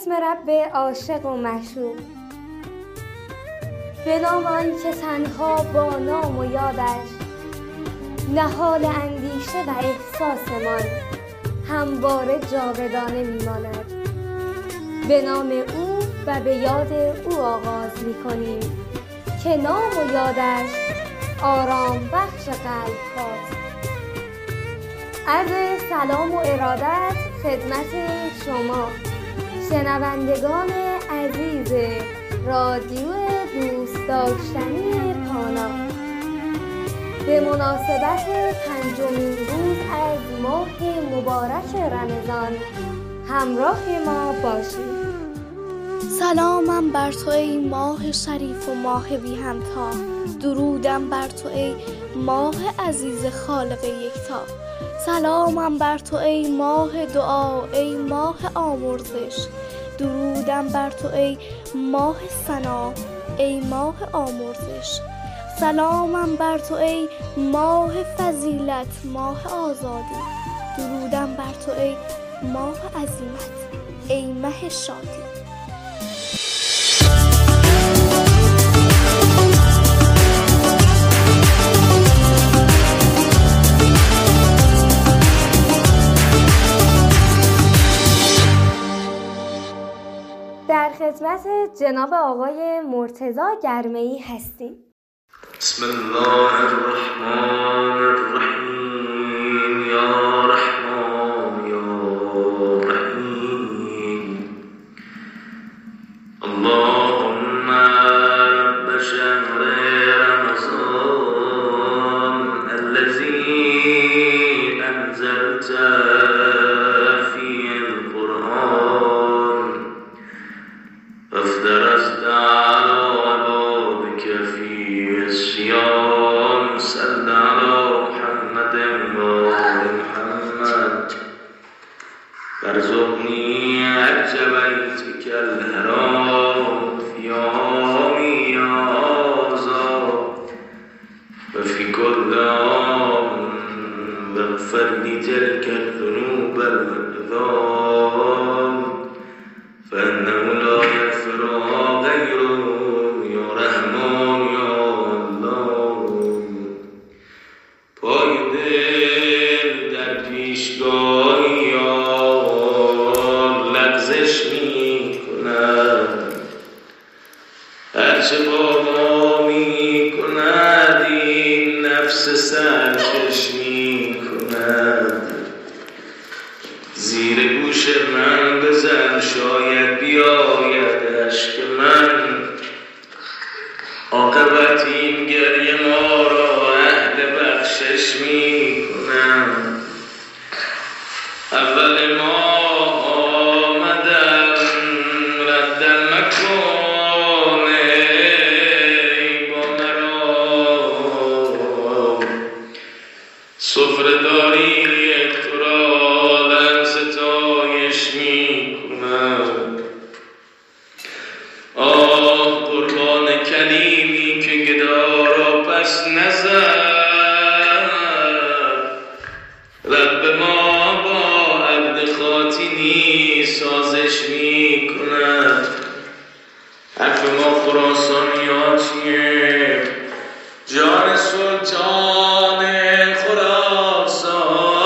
اسم رب عاشق و مشوق، به نام آن که تنها با نام و یادش نهال اندیشه و احساسمان همواره جاودانه میماند. به نام او و به یاد او آغاز میکنیم که نام و یادش آرام بخش قلب هاست. عرض سلام و ارادت خدمت شما شنوندگان عزیز رادیو دوست داشتنی پانا، به مناسبت 5مین روز از ماه مبارک رمضان همراه ما باشید. سلامم بر تو ای ماه شریف و ماه بی همتا، درودم بر تو ای ماه عزیز خالق یکتا. سلامم بر تو ای ماه دعا، ای ماه آمرزش، درودم بر تو ای ماه ثنا، ای ماه آمرزش. سلامم بر تو ای ماه فضیلت، ماه آزادی، درودم بر تو ای ماه عزیمت، ای مه شادی. در خدمت جناب آقای مرتضی گرمیی هستیم. بسم الله الرحمن الرحیم. یا رحمان یا رحیم. اللهم رب شهر رمضان الذي انزلت فيه القرآن فافترضت على عبادك فيه الصيام صل على محمد وآل محمد وارزقني حج بيتك الحرام في عامي هذا وفي كل عام واغفر لي تلك الذنوب والأعذار فإنه لا يغفرها غيره یا رحمان یا الله. پای دل در پیشگاه یار لغزش می کند، هرچه با ما می کند این نفس سرکش می کند. زیر گوش من بزن شاید بیایدش که من عاقبت این گریه ما را اهل بخشش می کنم. اول ما آمدم ردم مکن ای با مرا، سفره داری تو را لب ستایش می کنم. آه قربان کلیمی که گدا را پس نزد، رب ما با عبد خاطینی سازش می کند. حرف ما خراسانیاتیه، جان سلطان خراسان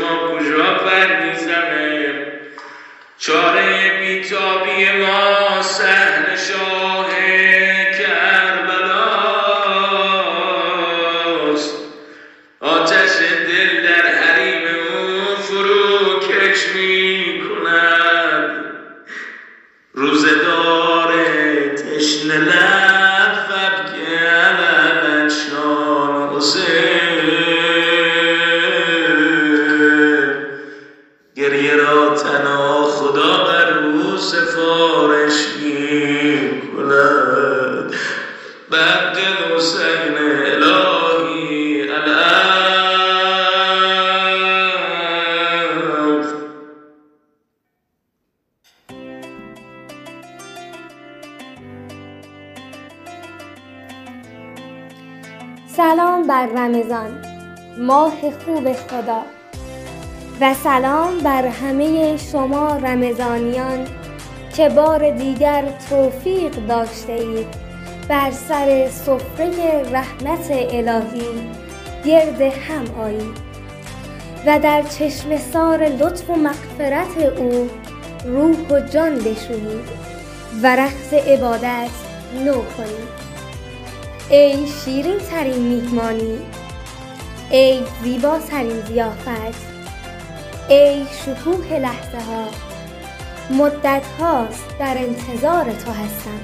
ما کجا پر میزنه. چاره بیتابی ما صحن شاه کربلاست. آتش دل در حریم او فرو کش میکند. روزگار تشنه لب که علمت شان حسین. گریه را تنها خدا بر او سفارش میکند. بر دل حسین الهی العفو. سلام بر رمضان، ماه خوب خدا، و سلام بر همه شما رمضانیان که بار دیگر توفیق داشته اید بر سر سفره رحمت الهی گرد هم آیید و در چشمه‌سار لطف و مغفرت او روح و جان بشویید و رقص عبادت نو کنید. ای شیرین ترین میهمانی، ای زیبا ترین ضیافت، ای شکوه لحظه ها، مدت هاست در انتظار تو هستم.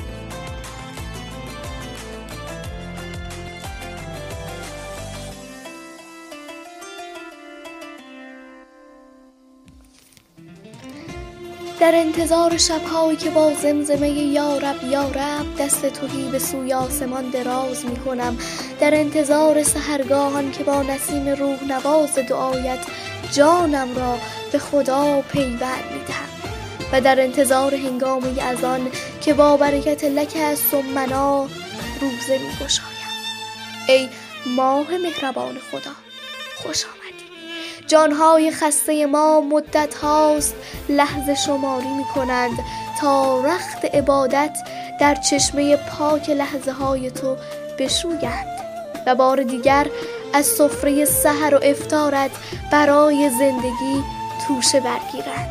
در انتظار شب‌هایی که با زمزمه یا رب یا رب دست تویی به سوی آسمان دراز می‌کنم. در انتظار سحرگاهان که با نسیم روح نواز دعایت جانم را به خدا پیوند می‌دهم. و در انتظار هنگامی اذان که با برکت لک از سمنا روزه می‌گشایم. ای ماه مهربان خدا، خوش آمدی. جانهای خسته ما مدت هاست لحظه شماری می کنند تا رخت عبادت در چشمه پاک لحظه های تو بشویند و بار دیگر از سفره سحر و افطارت برای زندگی توشه برگیرند.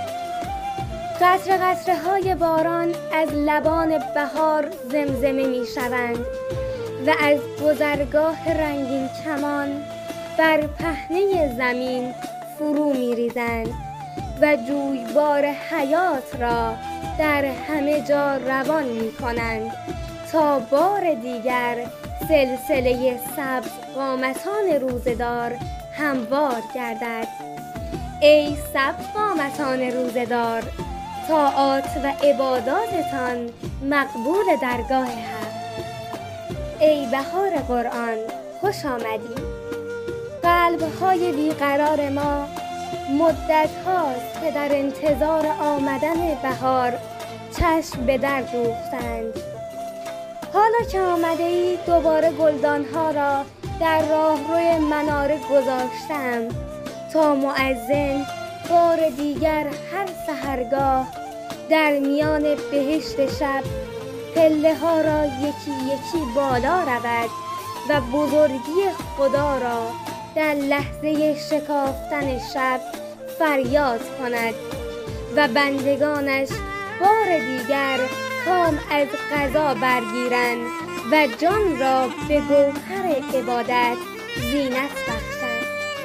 قطره قطره های باران از لبان بهار زمزمه می شوند و از گذرگاه رنگین کمان بر پهنه زمین فرو می ریزند و جویبار حیات را در همه جا روان می کنند تا بار دیگر سلسله سبز قامتان روزدار هموار گردد. ای سبز قامتان روزدار، طاعات و عباداتتان مقبول درگاه حق. ای بهار قرآن، خوش آمدی. قلب‌های بیقرار ما مدت هاست که در انتظار آمدن بهار چشم به در دوختند. حالا که آمده ای دوباره گلدانها را در راهروی مناره گذاشتم تا مؤذن بار دیگر هر سحرگاه در میان بهشت شب پله ها را یکی یکی بالا رود و بزرگی خدا را در لحظه شکافتن شب فریاد کند و بندگانش بار دیگر کام از قضا برگیرند و جان را به گوهر عبادت زینت بخشند.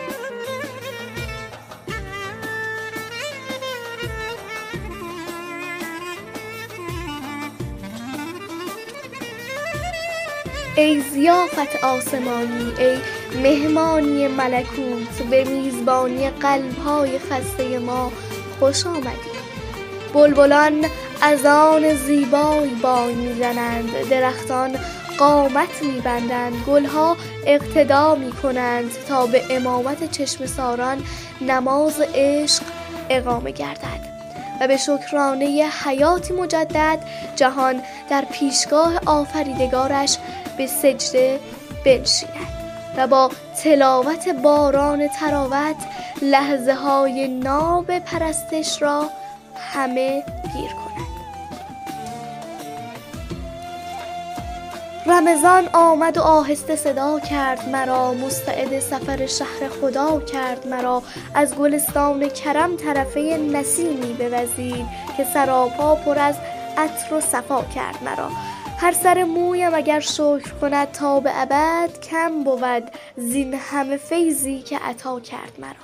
ای ضیافت آسمانی، ای مهمانی ملکوت، به میزبانی قلب‌های خسته ما خوش آمدی. بلبلان از آن زیبای بانگ می‌زنند، درختان قامت می‌بندند، گلها اقتدا می‌کنند تا به امامت چشم ساران نماز عشق اقامه گردد و به شکرانه حیاتی مجدد جهان در پیشگاه آفریدگارش به سجده بنشیند و با تلاوت باران تراوت لحظه های ناب پرستش را همه گیر کند. رمضان آمد و آهسته صدا کرد مرا، مستعد سفر شهر خدا کرد مرا. از گلستان کرم طرفه نسیمی بوزید، که سراپا پر از عطر و صفا کرد مرا. هر سر مویم اگر شکر کند تا به ابد، کم بود زین همه فیضی که عطا کرد مرا.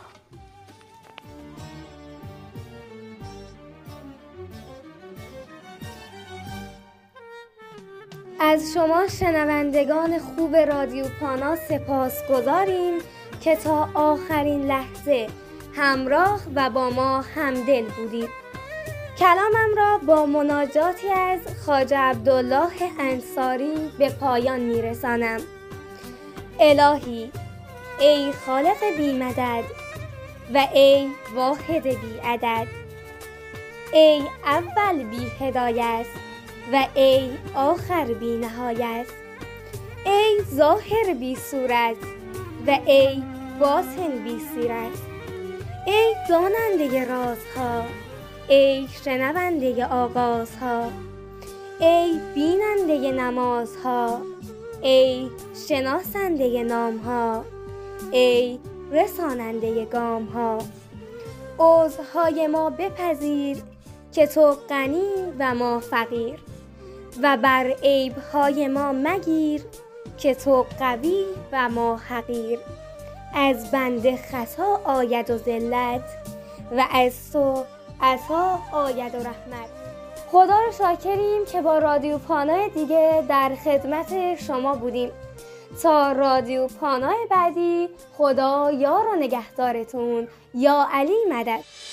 از شما شنوندگان خوب رادیو پانا سپاسگزاریم که تا آخرین لحظه همراه و با ما همدل بودید. کلامم را با مناجاتی از خواجه عبدالله انصاری به پایان میرسانم. الهی، ای خالق بی مدد و ای واحد بی عدد، ای اول بی هدایت و ای آخر بی نهایت، ای ظاهر بی صورت و ای باطن بی سیرت، ای داننده رازها، ای شنونده آغازها، ای بیننده نمازها، ای شناسنده نامها، ای رساننده گامها. عذرهای ما بپذیر که تو غنی و ما فقیر، و بر عیبهای ما مگیر که تو قوی و ما حقیر. از بنده خطا آید و ذلت و از تو عطا آید و رحمت. خدا رو شاکریم که با رادیو پانای دیگه در خدمت شما بودیم. تا رادیو پانای بعدی، خدا یار و نگهدارتون. یا علی مدد.